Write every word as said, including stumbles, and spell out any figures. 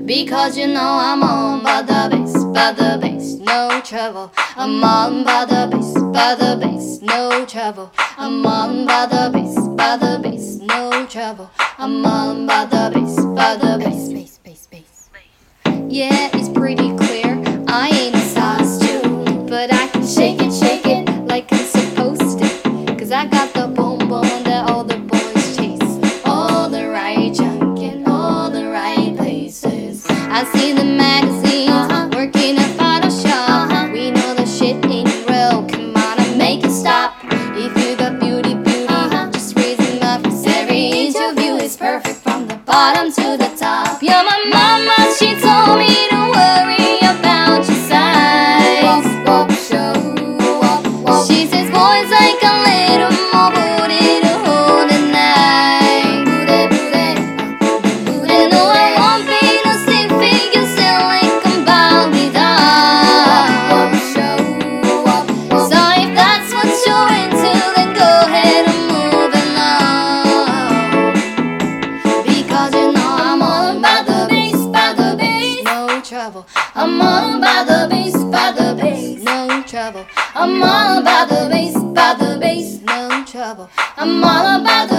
Because you know I'm on by the bass, by the bass, no trouble. I'm on by the bass, by the bass, no trouble. I'm on by the bass, by the bass, no trouble. I'm on by the bass, by the bass, bass, bass, bass. Yeah, it's pretty clear I ain't a size two, but I can shake it, shake it like I'm supposed to. Cause I got the boom boom that all the boys chase, all the right junk in all the right places. I see the magazines, uh-huh, working at Photoshop. Uh-huh. We know the shit ain't real, come on and make it stop. If you got beauty, beauty, uh-huh, just raise them up, cause every interview is perfect from the bottom to the top. You're my mama, she told me to worry about your size. Walk, walk, show, walk, walk. She says boys like a little more booty to hold at night. Booty, booty, booty. And no, I won't be no stick figure, still like I'm Bobby doll. Walk, walk, show, walk, walk. So if that's what you're into, then go ahead and move along. Because you know I'm all by the bass, by the bass, no trouble. I'm all by the bass, by the bass, no trouble. I'm all by the bass, by the bass, no trouble. I'm all about the